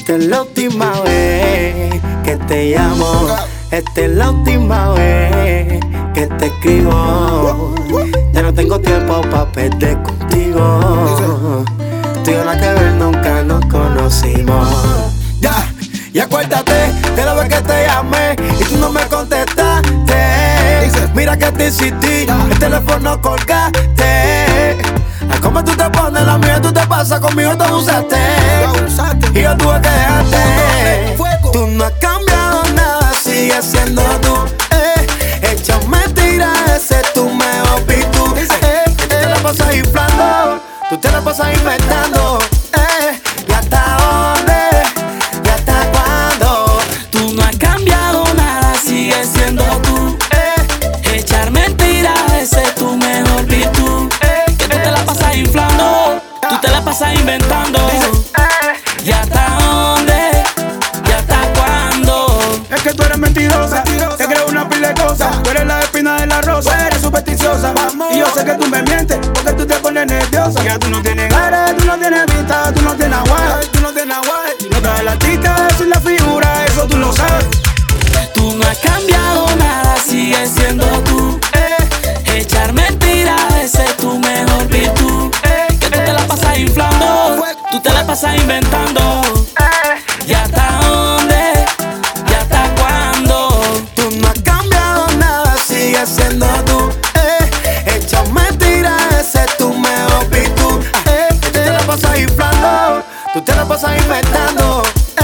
Esta es la última vez que te llamo. Esta es la última vez que te escribo. Ya no tengo tiempo pa' perder contigo. Tú y yo nada que ver, nunca nos conocimos. Ya, y acuérdate de la vez que te llamé y tú no me contestaste. Mira que te insistí, el teléfono colgaste. Ay, como tú te pones, la mía tú te pasas, conmigo te abusaste. Y yo tuve que dejarte. Tú no has cambiado nada, sigues siendo tú. Hecha mentira, ese es tu mejor virtud. Tú te la pasas inflando, tú te la pasas inventando. ¿Y hasta dónde? ¿Y hasta cuándo? Tú no has cambiado nada, sigues siendo tú. Echar mentiras, ese es tu mejor virtud. Que tú te la pasas inflando, tú te la pasas inventando. ¿Y hasta dónde? ¿Y hasta cuándo? Es que tú eres mentirosa, te creo una pila de cosas. Tú eres la espina de la rosa, eres supersticiosa. Y yo sé que tú me mientes, porque tú te pones nerviosa. Ya tú no tienes cara, tú no tienes vista, tú no tienes aguaje, tú no tienes aguaje. No te das la tica, sin la figura, eso tú lo sabes. Tú no has cambiado nada, sigues siendo tú. Echar mentiras, ese es tu mejor virtud. Que tú te la pasas inflando, tú te la pasas inventando. ¿Y hasta dónde? ¿Y hasta cuándo? Tú no has cambiado nada, sigues siendo tú. Hecha mentira, ese es tu mejor virtud. Tú te la pasas inflando, tú te la pasas inventando.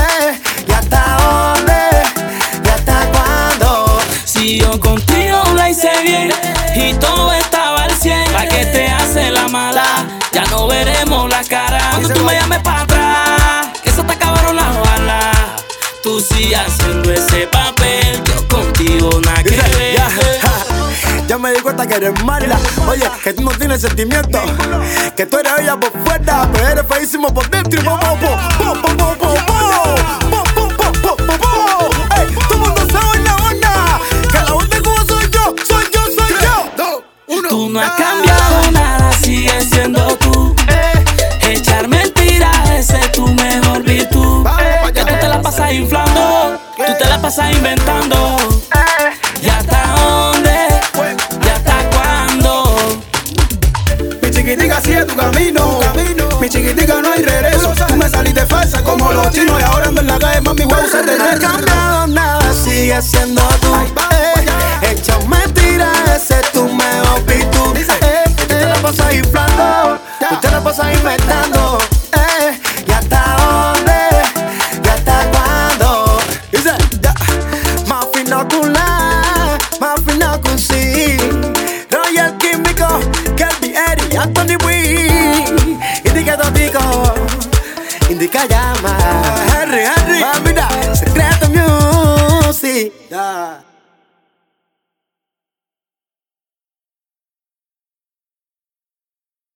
¿Y hasta dónde? ¿Y hasta cuándo? Si yo contigo la hice bien y todo estaba al 100, ¿pa' qué te hace la mala? Ya no veremos la cara cuando tú me llames para atrás, que se te acabaron las balas. Tú sigues haciendo ese papel, yo contigo nada que ver. Ya me di cuenta que eres mala. Oye, que tú no tienes sentimientos, que tú eres ella por fuera, pero eres feísimo por dentro. Ey, todo el mundo sabe en la onda que la onda como soy yo, soy yo, soy yo. Tú no has cambiado nada, sigues siendo tú. Echar mentiras, ese es tu mejor virtud. Que tú te la pasas inflando, tú te la pasas inventando. ¿Y hasta dónde? ¿Y hasta cuándo? Mi chiquitica sigue tu camino. Mi chiquitica no hay regreso. Tú me saliste falsa como los chinos y ahora ando en la calle, mami, voy a usar de No has cambiado nada, sigue siendo tú. Hecha mentira, ese es tu mejor virtud. Tú te la pasas inflando, tú te la pasas inventando. ¿Y hasta dónde? ¿Y hasta cuándo? Dice, ya. Más fino que un la, más fino que un sí. Royal Químico, Kelby Eri, Anthony Wee. Indica Totico, indica llama. Henry, mira, Secreto Music.